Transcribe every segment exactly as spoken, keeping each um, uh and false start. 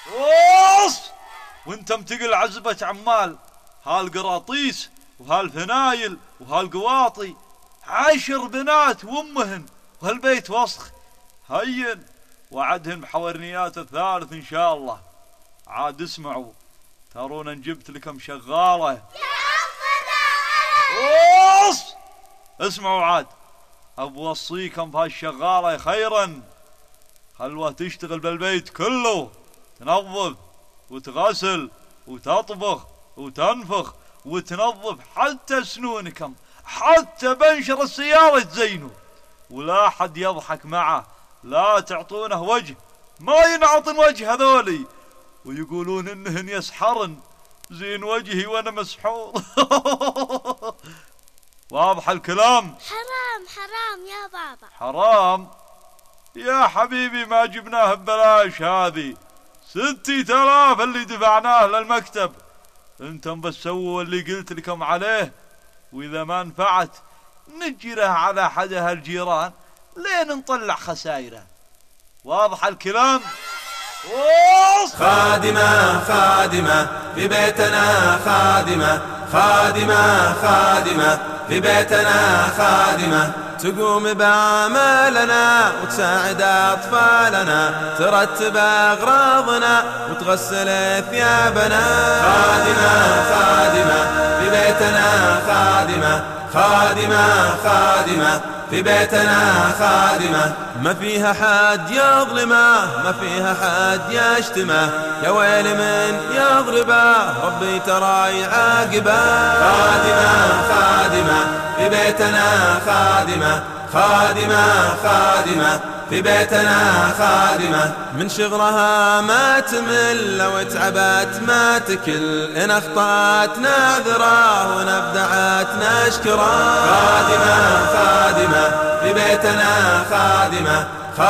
اوص وانت متقل عزبة عمال، هالقراطيس وهالفنايل وهالقواطي، عشر بنات وامهن وهالبيت وسخ. هين وعدهن بحورنيات الثالث ان شاء الله. عاد اسمعوا، ترون ان جبت لكم شغالة. يا أبنا اوص اسمعوا عاد، أبوصيكم بهالشغالة خيرا، خلوها تشتغل بالبيت كله، تنظف وتغسل وتطبخ وتنفخ وتنظف حتى سنونكم، حتى بنشر السيارة تزينوا، ولا حد يضحك معه، لا تعطونه وجه، ما ينعطن وجه هذولي ويقولون انهن يسحرن زين وجهي وانا مسحور. واضح الكلام؟ حرام حرام يا بابا. حرام يا حبيبي، ما جبناه ببلاش، هذه ستي تلاف اللي دفعناه للمكتب. انتم بس سووا اللي قلت لكم عليه، واذا ما نفعت نجره على حد هالجيران لين نطلع خسايره. واضح الكلام؟ خادمة خادمة في بيتنا، خادمة خادمة خادمة في بيتنا، خادمة تقوم بعملنا وتساعد أطفالنا، ترتب أغراضنا وتغسل ثيابنا. خادمة خادمة في بيتنا، خادمة خادمة خادمة في بيتنا، خادمة ما فيها حد يظلمه، ما فيها حد يشتمه، يا ويل من يضربه ربي ترى يعاقبه. خادمة خادمة في بيتنا، خادمة خادمة خادمة في بيتنا، خادمة من شغلها ما تمل، لو تعبت ما تكل، إن أخطأت نعذره وإن أبدعت نشكره. خادمة خادمة في بيتنا، خادمة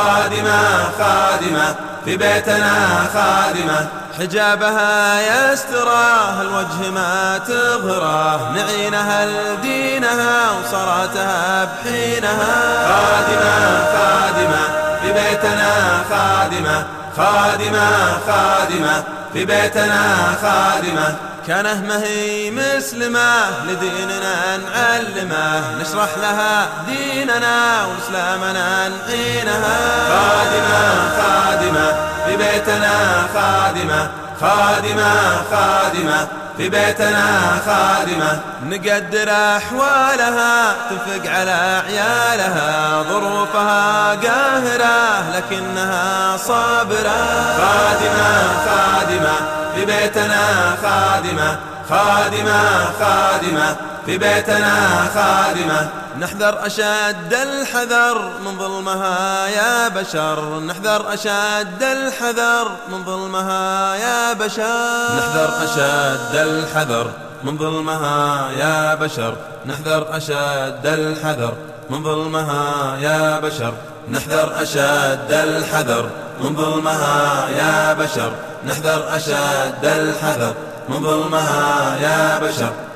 خادمة خادمة في بيتنا، خادمة حجابها يستره، الوجه ما تظهره، نعينها لدينها وصلاتها بحينها. خادمة خادمة في بيتنا، خادمة خادمة خادمة في بيتنا، خادمة كانه ما هي مسلمة لديننا نعلمه، نشرح لها ديننا وإسلامنا نعينها. خادمة خادمة في بيتنا، خادمة خادمة خادمة في بيتنا، خادمة نقدر أحوالها تنفق على عيالها، ظروفها قاهرة لكنها صابرة. خادمة خادمة في بيتنا، خادمة خادمة خادمة في بيتنا، خادمة نحذر أشد الحذر من ظلمها يا بشر، نحذر أشد الحذر من ظلمها يا بشر، نحذر أشد الحذر من ظلمها يا بشر، نحذر أشد الحذر من ظلمها يا بشر، نحذر أشد الحذر من ظلمها يا بشر، نحذر أشد الحذر من ظلمها يا بشر.